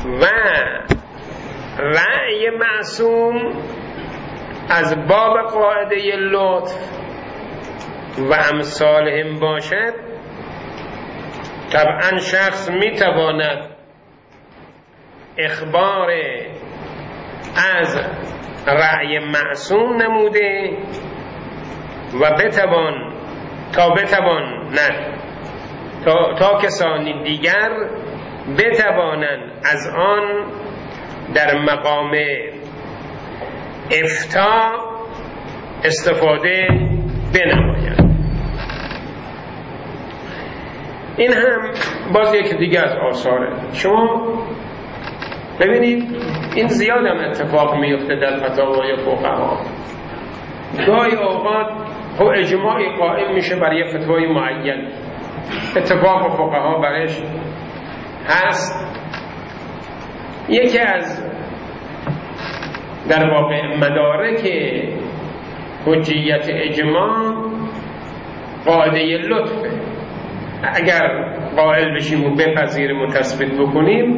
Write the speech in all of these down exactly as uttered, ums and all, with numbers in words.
و رأی معصوم از باب قاعده لطف و امثالهم باشد، طبعا شخص میتواند اخبار از رأی معصوم نموده و بتوان تا بتوان نه تا, تا کسانی دیگر بتوانند از آن در مقام افتا استفاده بنمایند. این هم باز یک دیگه از آثاره. شما ببینید این زیاد هم اتفاق میفته در فتاوای فقها. گاهی اوقات خب اجماعی قائم میشه برای فتوای معین، اتفاق فقها برش هست. یکی از در واقع مدارک حجیت اجماع قاعده لطفه. اگر قائل بشیم و بپذیریم و تثبیت بکنیم،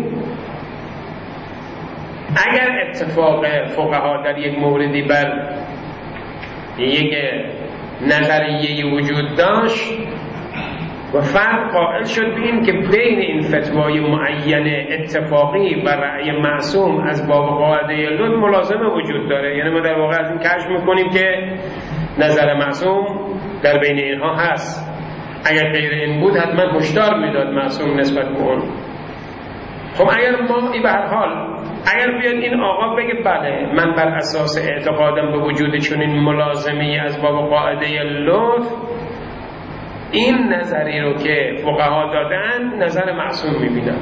اگر اتفاق فقها در یک موردی بر یک نظریه وجود داشت و فرد قائل شد به این که بین این فتوای معین اتفاقی و رأی معصوم از باب قاعده لطف ملازمه وجود داره، یعنی ما در واقع از این کشف میکنیم که نظر معصوم در بین اینها هست. اگر غیر این بود حتما هشدار میداد معصوم نسبت به اون. خب اگر ما ای به هر حال اگر بیاد این آقا بگه بله من بر اساس اعتقادم به وجود چنین ملازمی از باب قاعده لطف این نظری رو که فقها دادن نظر معصوم میبینم،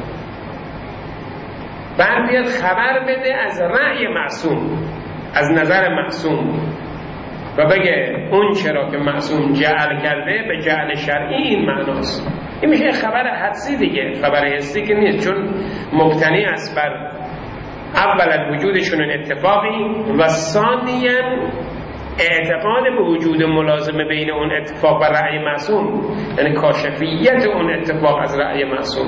بعد بیاد خبر بده از رأی معصوم، از نظر معصوم و بگه اون چرا که معصوم جعل کرده به جعل شرعی این معناست. این میشه خبر حدسی دیگه، خبر حسی که نیست، چون مبتنی است بر اولا وجودشون اتفاقی و ثانیا اعتقاد به وجود ملازمه بین اون اتفاق و رأی معصوم، یعنی کاشفیت اون اتفاق از رأی معصوم.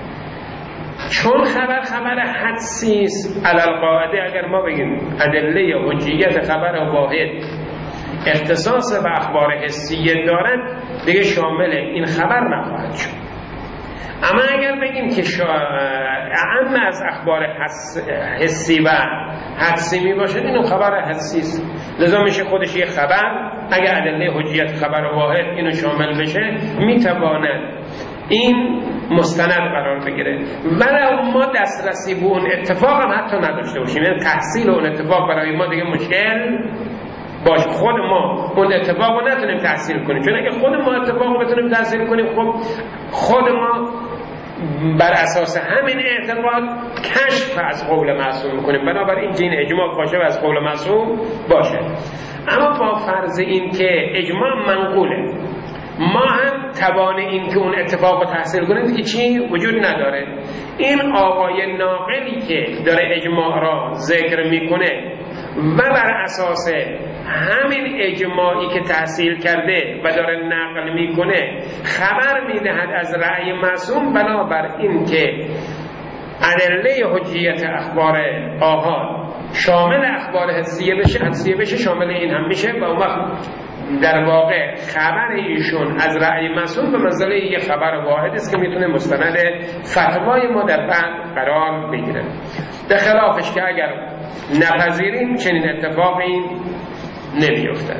چون خبر خبر حدسی است، علی القاعده اگر ما بگیم ادله حجیت خبر واحد اختصاص به اخبار حسیه دارد، دیگه شامل این خبر نخواهد شد. اما اگر بگیم که شا... اعم از اخبار حس... حسی و حدسی می باشد، اینو خبر حدسی است، لذا میشه خودش یه خبر. اگر ادله حجیت خبر واحد اینو شامل بشه میتواند این مستند قرار بگیره. ولی ما دسترسی به اون اتفاق هم حتی نداشته باشیم، یعنی تحصیل اون اتفاق برای ما دیگه مشکل باش، خود ما اون اتفاق رو نتونیم تحصیل کنیم. چون اگه خود ما اتفاق رو بتونیم تحصیل کنیم، خب خود ما بر اساس همین اعتقاد کشف از قول معصوم میکنیم، بنابراین این اجماع کاشف از قول معصوم باشه. اما با فرض این که اجماع منقوله، ما هم توان این که اون اتفاق رو تحصیل کنیم دیگه چی وجود نداره. این آقای ناقلی که داره اجماع را ذکر میکنه و بر اساس همین اجماعی که تحصیل کرده و داره نقل میکنه خبر میدهد از رأی معصوم، بنابر این که ادله حجیت اخبار آحاد شامل اخبار حسیه بشه، حدسیه بشه شامل این هم میشه، و اون وقت در واقع خبر ایشون از رأی معصوم به منزله یه خبر واحد است که میتونه مستند فتوای ما در بعد قرار بگیره. به خلافش که اگر نپذیریم چنین اتفاقی نمیافتد.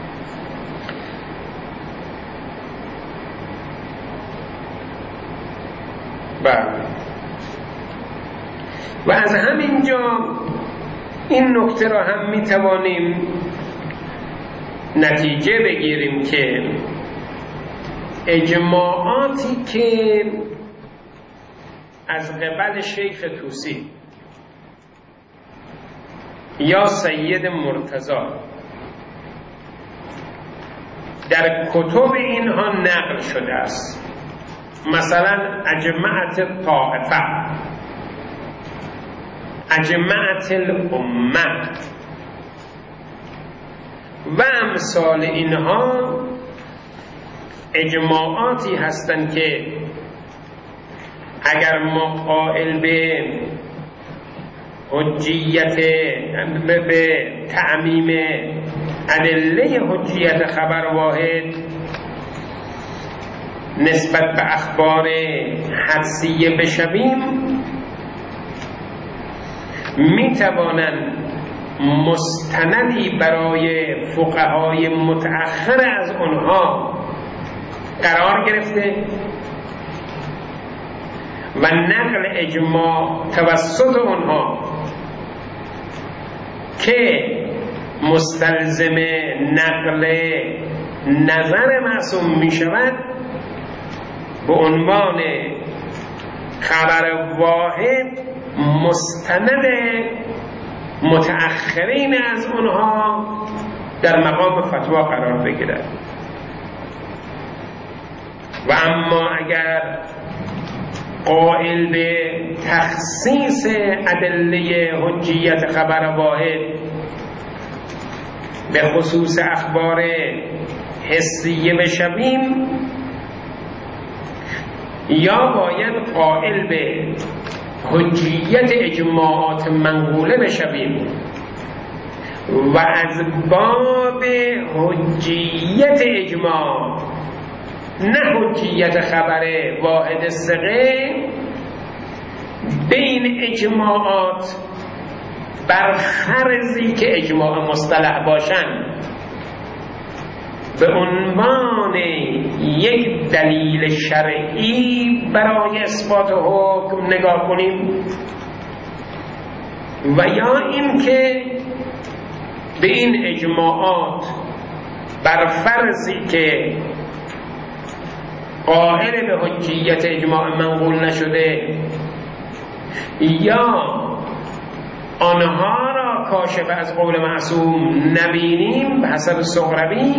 بله. و از همینجا این نکته را هم میتوانیم نتیجه بگیریم که اجماعاتی که از قبل شیخ طوسی یا سید مرتضی در کتب اینها نقل شده است، مثلا اجمعت طائفه، اجمعت الامه و امثال اینها، اجماعاتی هستند که اگر ما قائل به حجیت به تعمیم ادله حجیت خبر واحد نسبت به اخبار حدسیه بشویم، می توانند مستندی برای فقهای متأخر از آنها قرار گرفته و نقل اجماع توسط آنها که مستلزم نقل نظر معصوم می شود به عنوان خبر واحد مستند متأخرین از اونها در مقام فتوا قرار بگیرد. و اما اگر قائل به تخصیص ادله حجیت خبر واحد به خصوص اخبار حسیه بشویم، یا باید قائل به حجیت اجماعات منقوله بشویم و از باب حجیت اجماع نه حجیت خبر واحد ثقه به این اجماعات بر فرضی که اجماع مصطلح باشند به عنوان یک دلیل شرعی برای اثبات حکم نگاه کنیم، و یا این که به این اجماعات بر فرضی که قائل به حجیت اجماع منقول نشده یا آنها را کاشف از قول معصوم نبینیم به حسب سغربی،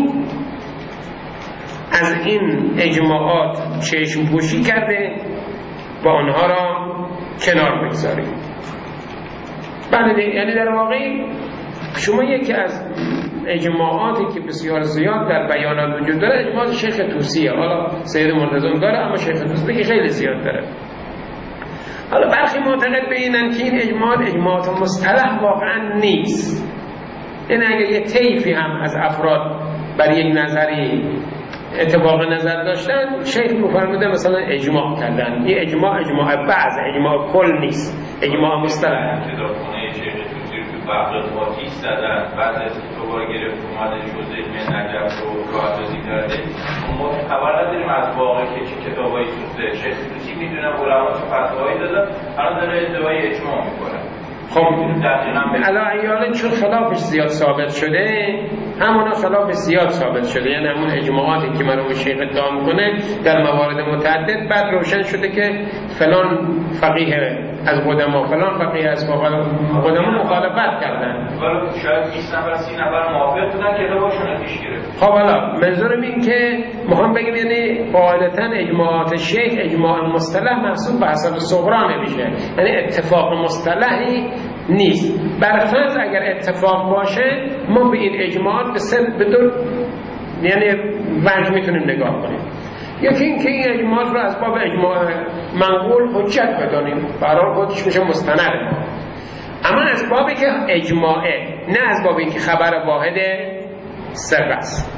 از این اجماعات چشم پوشی کرده و آنها را کنار بگذاریم. بله، یعنی در واقع شما یکی از اجماعاتی که بسیار زیاد در بیانات وجود داره اجماع شیخ طوسیه. حالا سید مرتضی داره، اما شیخ طوسی که خیلی زیاد داره. حالا برخی معتقد به اینن که این اجماع اجماعات مصطلح واقعا نیست، یعنی اگه یه طیفی هم از افراد بر یک نظری اتفاق نظر داشتن، شیخ می‌فرموده مثلا اجماع کردن. این اجماع اجماع بعض، اجماع کل نیست، اجماع مصطلح. بغداد آتیش زدن، بعد از که دوباره گرفت اومده شده علم نجف رو راه اندازی کرده. ما خبر نداریم از واقع که چه کتابایی سوخته. شیخ طوسی میدونم علماش فتوایی دادن، الان داره ادعای اجماع میکنه. خب علا ایاله چون خلافش زیاد ثابت شده، همونا خلاف زیاد ثابت شده، یعنی همون اجماعاتی که مرحوم شیخ ادعا میکنه در موارد متعدد بعد روشن شده که فلان فقیه از قدما فلان فقیه از قدما مخالفت کردن. ولی شاید بیست نفر سی نفر موافق بودن که روشن پیش گرفت. خب حالا منظورم این که میخوام بگم یعنی قاعدتا اجماعات شیخ اجماع مصطلح محسوب به حسب صغرا نمیشه، یعنی اتفاق مصطلحی نیست. برفرض اگر اتفاق باشه ما به این اجماعات به سن به دو یعنی وجه میتونیم نگاه کنیم. یکی این که این اجماعات رو از باب اجماع منقول حجت بدانیم، برای خودش میشه مستند ما، اما از بابی که اجماعه، نه از بابی که خبر واحد ثقه است.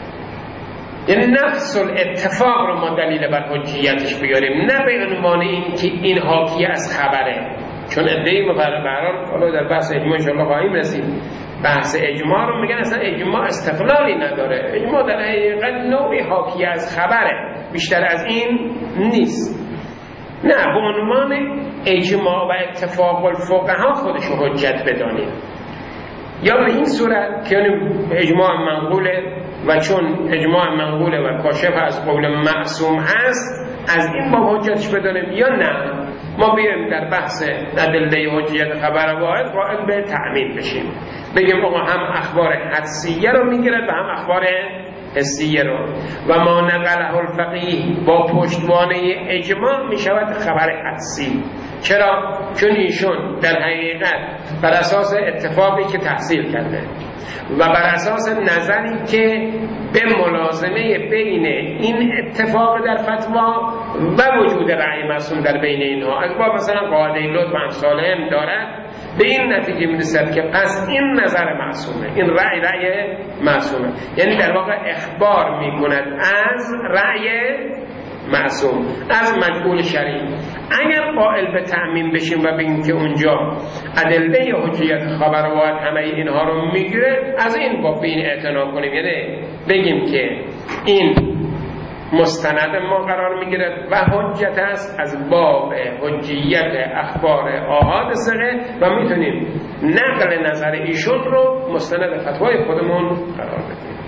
یعنی نفس الاتفاق رو ما دلیل بر حجیتش بیاریم، نه به عنوان این که این حاکی از خبره، چون ادعای مبرر برحال حالا در بحث اجماع انشاءالله خواهیم رسید. بحث اجماع رو میگن اصلا اجماع استقلالی نداره، اجماع در حقیقت نوعی حاکی از خبره، بیشتر از این نیست. نه، به عنوان اجماع و اتفاق الفقها خودش رو حجت بدانیم، یا به این صورت که اجماع منقوله و چون اجماع منقوله و کاشف از قول معصوم هست از این با حجتش بدانیم، یا نه ما بیایم در بحث ادله حجیت خبر واحد قائل به تعمیم بشیم، بگیم آقا هم اخبار حدسیه رو میگیرد و هم اخبار حسیه رو، و ما نقله الفقیه با پشتوانه اجماع میشود خبر حدسی. چرا؟ چون ایشون در حقیقت بر اساس اتفاقی که تحصیل کرده و بر اساس نظری که به ملازمه بین این اتفاق در فتوا و وجود رأی معصوم در بین اینها از باب مثلا قاعده لطف و امثال هم دارد، به این نتیجه میرسد که پس این نظر معصومه، این رأی رأی معصومه، یعنی در واقع اخبار میکند از رأی معصوم، از مجهول شرعی. اگر قائل به تعمیم بشیم و بگیم که اونجا ادله حجیت خبر واحد همه اینها رو میگیره، از این باب به این اعتنا کنیم، یعنی بگیم که این مستند ما قرار میگیرد و حجت است از باب حجیت اخبار آحاد صحیح و میتونیم نقل نظر ایشون رو مستند فتوای خودمون قرار بدیم.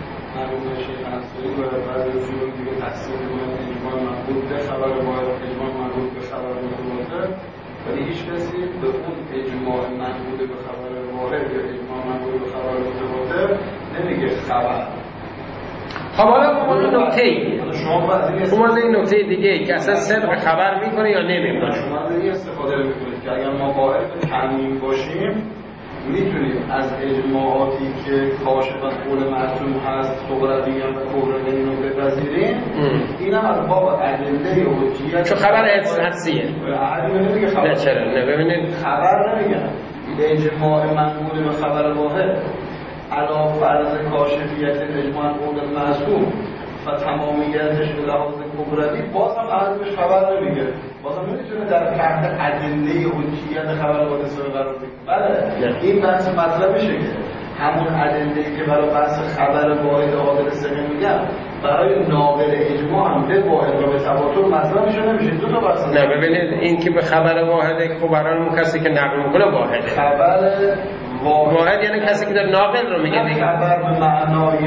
مربوط به خبر واحد، اجماع مربوط به خبر متواتر، ولی هیچ کسی به اون اجماع مربوط به خبر واحد یا اجماع مربوط به خبر متواتر نمیگه خبر. خب حالا اومده نکته ای اومده این نکته دیگه ای که اصلا صدق خبر میکنه یا نمیکنه. شما از این استفاده میکنید که اگر ما قائل به تعمیم باشیم میتونیم از اجماعاتی که کاشف از قول معصوم هست صغروی و کبروی رو بپذیریم، اینم از باب ادله حجیت، چون خبر حدسیه. علی نمیگه خبر. نه چرا؟ نه ببینید خبر نمیگه. به اجماع منقول به خبر واحد علا فرض کاشفیت اجماع قول معصوم و تمامیتش به لحاظ کبروی باز هم عرضش خبر نمیگه، باز هم نمیتونه در تحت ادله حجیت خبر حادثه قرار بگیره. بله این بحث مطرح میشه که همون ادله‌ای که برای بحث خبر واحد عادل صحیح میگن برای ناقل اجماع هم به واحد و به تواتر مطرح میشه نمیشه. دو تا بحث. نه ببینید این که به خبر واحد خبران کسی که نقل میکنه واحده. خبر واحد, واحد یعنی کسی که در ناقل رو میگه دیگه. خبر به معنای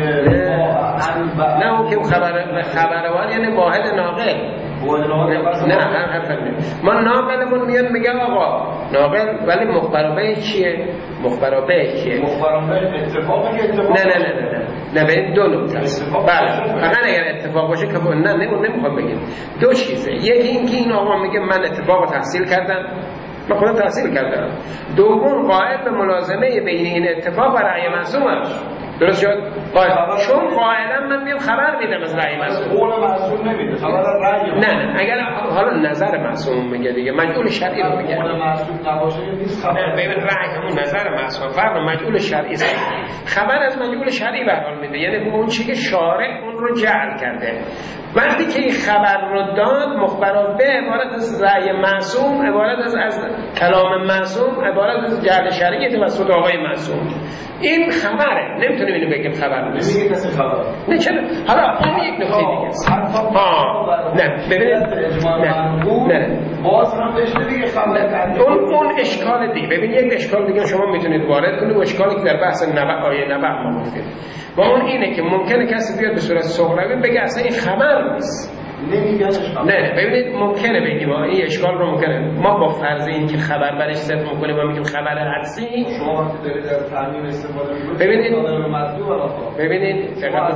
نه اون که خبر به خبر واحد یعنی واحد ناقل. نه هم حرف نیست. ما ناقلمون میاد میگه آقا ناقل ولی مخبرابه چیه؟ مخبرابه چیه؟ مخبرابه اتفاقی که اتفاق نه نه نه نه نه نه به دو نکته است. بله فقط اگر اتفاق باشه که نه نه نمیخوام بگم دو چیزه. یکی اینکه این آقا میگه من اتفاق تحصیل کردم، من خودم تحصیل کردم. دوم قائل به ملازمه بین این اتفاق و رأی معصومه. درست شد؟ چون قائلا من میام خبر میدم از رأی معصوم. قول معصوم نمیده، خبر رأی. نه نه اگر حالا نظر معصوم میگه دیگه مجهول شرعی رو میگه. قول معصوم نباشه نیست خبر. ببین رأی همون نظر معصوم فرق مجهول شرعی است. خبر از مجهول شرعی به حال میده، یعنی اون چیزی که شارع اون رو جعل کرده. وقتی که این خبر رو داد مخبرات به عبارت از رأی معصوم، عبارت از از کلام معصوم، عبارت از جعل شرعی توسط آقای معصوم. این خبره، نمیتونیم اینو بگیم خبر نیست. نمیگه کسی خبر. نه چرا؟ حالا اون یک نکته دیگه است. ها نه ببینید نه نه باز هم بهش دیگه خبر. اون اون اشکال دیگه. ببین یک اشکال دیگه شما میتونید وارد کنید و اشکالی که در بحث نبع آیه نبع ما گفتیم. و اون اینه که ممکنه کسی بیاد به صورت صغروی بگه اصلا این خبر نیست. نه ببینید ممکنه بگیم این اشکال رو ممکنه ما با فرض این که خبر برش صدق میکنیم و میگیم خبر حدسی. شما وقتی دارید از تعمیم استفاده میکنید ببینید ببینید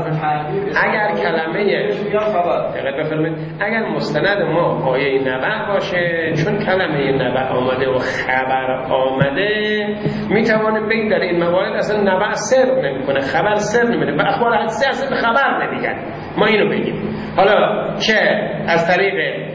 اگر کلمه دقت بفرمایید اگر مستند ما آیه نبع باشه، چون کلمه نبع آمده و خبر آمده میتوانیم بگیم در این موارد اصلا نبع صدق نمیکنه، خبر صدق نمیکنه و اخبار حدسی اصلا به خبر نمیگن. ما اینو بگیم. حالا چه از طریق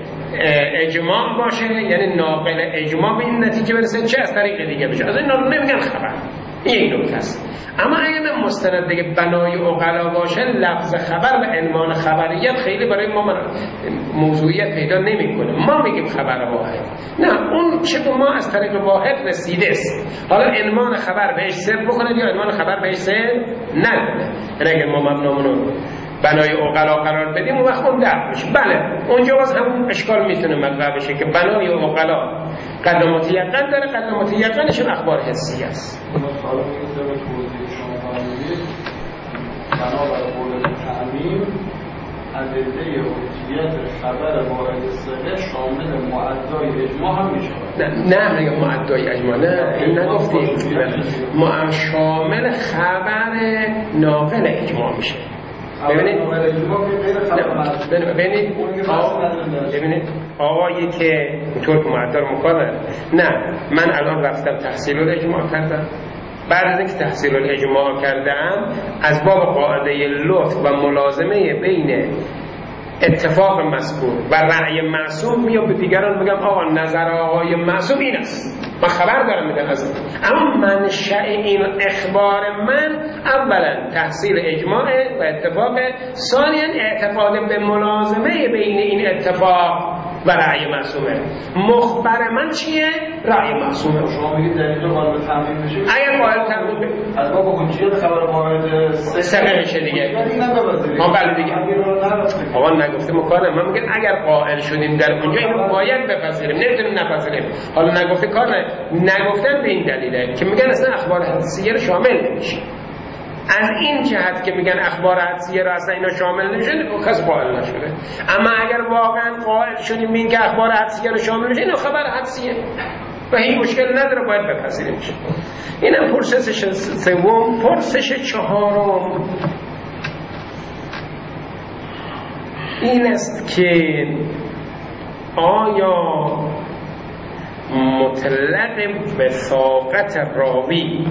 اجماع باشه یعنی ناقل اجماع به این نتیجه برسه، چه از طریق دیگه بشه، از این نمیگن خبر. این نکته است. اما اگر مستند دیگه بنای عقلا باشه لفظ خبر و عنوان خبریت خیلی برای ما موضوعیت پیدا نمیکنه. ما میگیم خبر واحد. نه اون چه ما از طریق واحد رسیده است. حالا عنوان خبر بهش صدق بکنه یا عنوان خبر بهش صدق نکنه. اگر ما مبنامونو بنای عقلا قرار بدیم اون وقت اون درد میشه. بله اونجا باز همون اشکال میتونه مطرح بشه که بنای عقلا قدمات یقین داره، قدمات یقینش اخبار حسی است. حالا میگم به توضیح شما فرمودید بنابر قول تعمیم ادله حجیت خبر واحد صحیح شامل معدای اجماع هم میشه. نه نه میگم معدای اجماع نه این نگفتیم. ما شامل خبر ناقل اجماع میشه. ببینید ببینید ببینید آقایی که اینطور که معدار مقرر نه من الان رفتم تحصیل الاجماع کردم، بعد از اینکه تحصیل الاجماع کردم از باب قاعده لطف و ملازمه بین اتفاق مذکور و رأی معصوم میام به دیگران بگم آقا نظر آقای معصوم این است، من خبر دارم میدم از اما منشأ این اخبار من اولا تحصیل اجماع و اتفاق، ثانیا اعتقاد به ملازمه بین این اتفاق و رأی معصومه. مخبر من چیه؟ رأی معصومه. شما میگید دلیل رو قابل تمرین بشه؟ اگر قابل تمرین بشه از ما با حجیت خبر واحد سقه میشه دیگه. یعنی نبوازید. ما بله دیگه. آقا نگفته مکانم. من میگم اگر قائل شدیم در اونجا اینو باید بپذیریم، نمیتونیم نپذیریم. حالا نگفته کار نه. نگفتن به این دلیله که میگن اصلا اخبار حدیثیه رو شامل نمیشه. از این جهت که میگن اخبار حدیثیه رو اصلا اینا شامل نمیشه، کسی قائل نشده. اما اگر واقعا قائل شدیم این که اخبار حدیثیه رو شامل نمیشه، اینو خبر حدیثیه و هیچ مشکل نداره، باید بپذیریم. اینم پرسش سوم. پرسش چهارم این است که آیا مطلق وثاقت راوی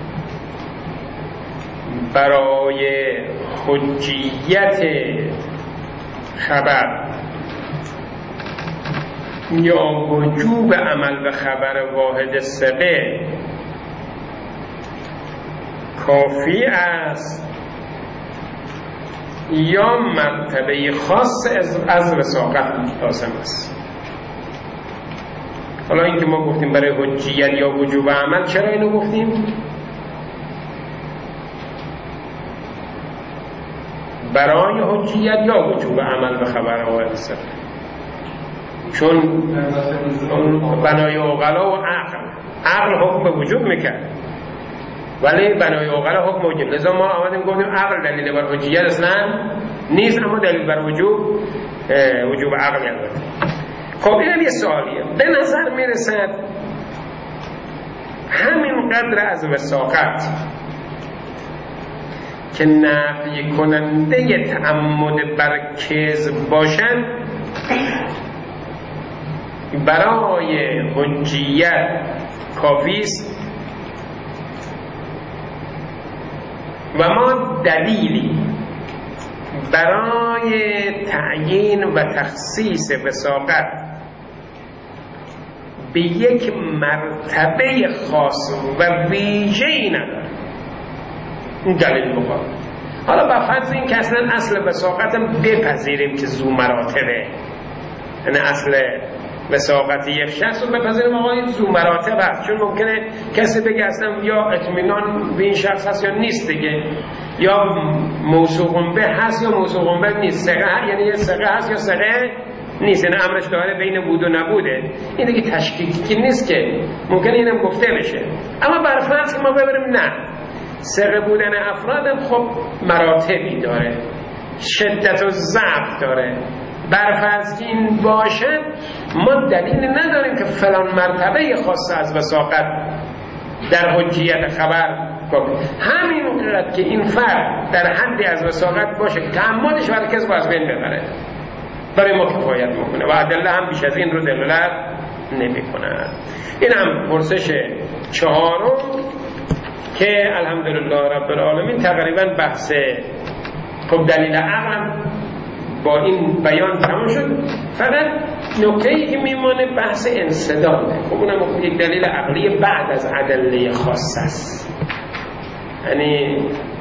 برای حجیت خبر یا وجوب عمل به خبر واحد ثقه کافی است یا مرتبه خاص از, از وثاقت لازم است؟ حالا این که ما گفتیم برای حجیت یا وجوب عمل، چرا اینو گفتیم؟ برای حجیت یا وجوب عمل به خبر واحد ثقه، چون بنای عقلا و عقل عقل حکم وجوب میکرد ولی بنای عقلا حکم وجوب، لذا ما آمدیم گفتیم عقل دلیل بر حجیت اصلا نیست، اما دلیل بر وجوب وجوب عقل البته. خب اینم یه سوالیه. به نظر میرسد همین قدر از وثاقت که نفی کننده تعمد بر کذب باشند برای حجیت کافی است و ما دلیلی برای تعیین و تخصیص وثاقت به یک مرتبه خاص و ویژه‌ای نداره. این دلیل بخواه. حالا با فرض این که اصلا اصل وثاقتم بپذیریم که ذو مراتبه، یعنی اصل وثاقت یک شخص رو بپذیریم آقا این ذو مراتب هست، چون ممکنه کسی بگه اصلا یا اطمینان به این شخص هست یا نیست دیگه، یا موثوق به هست یا موثوق به نیست، ثقه یعنی یه ثقه هست یا ثقه نیست، یعنی امرش داره بین بود و نبوده. این دیگه تشکیکی نیست که ممکنه اینم گفته بشه. اما بر فرض که ما ببریم نه، ثقه بودن افراد خب مراتبی داره، شدت و ضعف داره. برفرض که این باشد ما دلیل نداریم که فلان مرتبه خاص از وثاقت در حجیت خبر کنیم. همین قدر که این فرد در حدی از وثاقت باشه تعمدش برای کسی باز بین ببره برای ما کفایت میکنه و ادله هم بیش از این رو دلالت نمیکنه. این هم پرسش چهارم که الحمدلله رب العالمین تقریبا بحث خب دلیل عقل با این بیان تمام شد. فقط نکته‌ای که میمانه بحث انسداده. خب اونم یک دلیل عقلی بعد از ادله خاص است، یعنی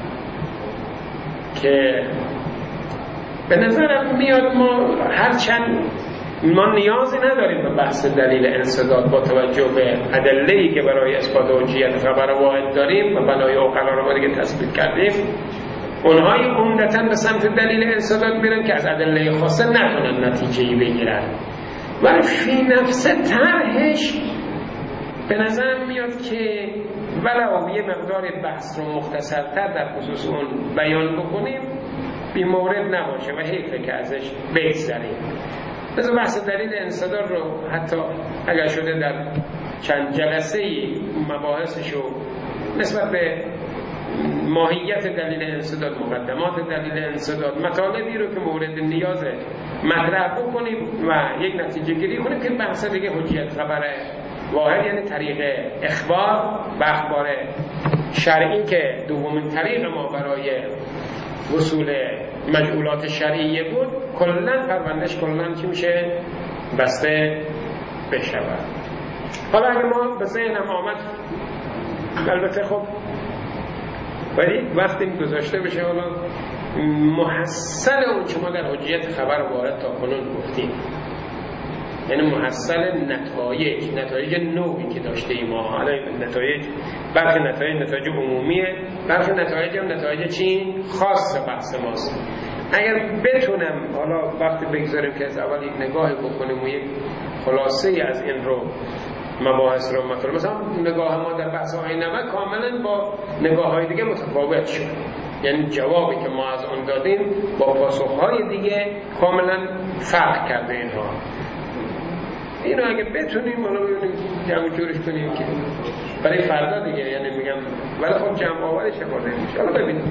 که به نظرم میاد ما هرچند ما نیازی نداریم به بحث دلیل انسداد با توجه به ادله‌ای که برای اثبات حجیت خبر واحد داریم و بنای عقلا رو ما دیگه تثبیت کردیم، اونهای عمدتاً به سمت دلیل انسداد میرن که از ادله خاصه نتونن نتیجه‌ای بگیرن، ولی فی نفس طرحش به نظر میاد که ولو یه مقدار بحث رو مختصرتر در خصوص اون بیان بکنیم بی مورد نباشه و حیفه که ازش بگذریم. مثل بحث دلیل انسداد رو حتی اگر شده در چند جلسه‌ای مباحثشو نسبت به ماهیت دلیل انسداد، مقدمات دلیل انسداد، مطالبی رو که مورد نیاز مطرح بکنیم و یک نتیجه گیری کنیم که بحث دیگه حجیت خبر واحد یعنی طریق اخبار و اخبار شرعی که دومین طریق ما برای وصول مجعولات شرعیه بود کلا پروندهش کلا چی میشه؟ بسته بشود. حالا اگه ما به ذهنم آمد، البته خب ولی وقتی گذاشته بشه حالا محصل اون چه ما در حجیت خبر وارد تا کنون گفتیم، یعنی محصل نتایج نتایج نوعی که داشته ایم ما، حالا نتایج برخی نتایج نتایج عمومیه، برخی نتایج هم نتایج چین خاص بحث ماست. اگر بتونم حالا وقتی بگذاریم که از اول یک نگاهی بکنیم و یک خلاصه از این رو مباحث رو مطرح، مثلا نگاه ما در بحث های نمک کاملا با نگاه های دیگه متفاوت شد، یعنی جوابی که ما از اون دادیم با پاسخ های دیگه کاملا فرق کرده اینها. اینو اگه بتونیم حالا ببینیم جمع جورش کنیم که برای فردا دیگه، یعنی میگم ولی خب جمع آورش کنه ان ببینیم.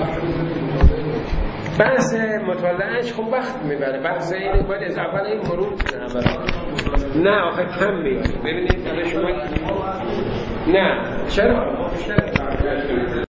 بحث مطالعهش خب وقت میبره، بحث اینه باید از اول این مرور کنه. نه آخه کم بیاره ببینید شما. نه چرا